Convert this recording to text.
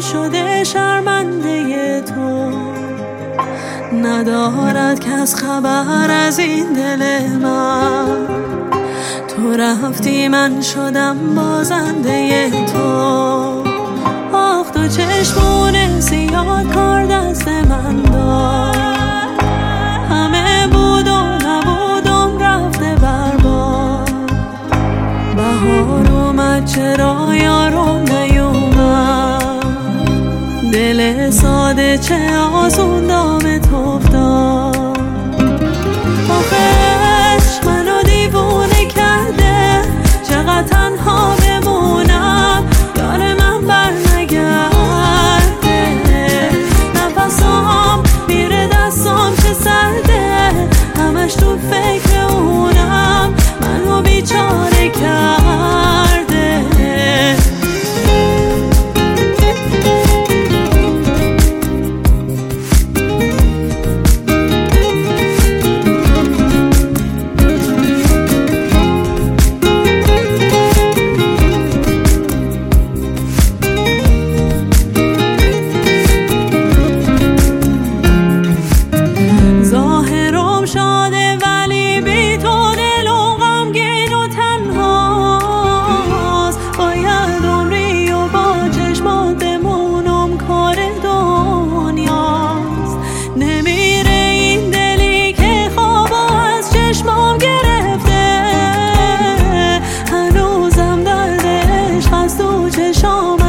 شده شرمنده تو، ندارد کس خبر از این دل من. تو رفتی من شدم بازنده تو. آخ تو چشمون زیاد کار دست من داد، همه بود و نبودم رفته برباد. بهار اومد چرا یارم نیومد، دل ساده چه آسون دامت افتاد. آخش منو دیوونه کرده، چقدر تنها بمونم یار من بر نگرده. نفسام میره دستام چه سرده، همش تو فکر اونم منو بیچاره کرده. شام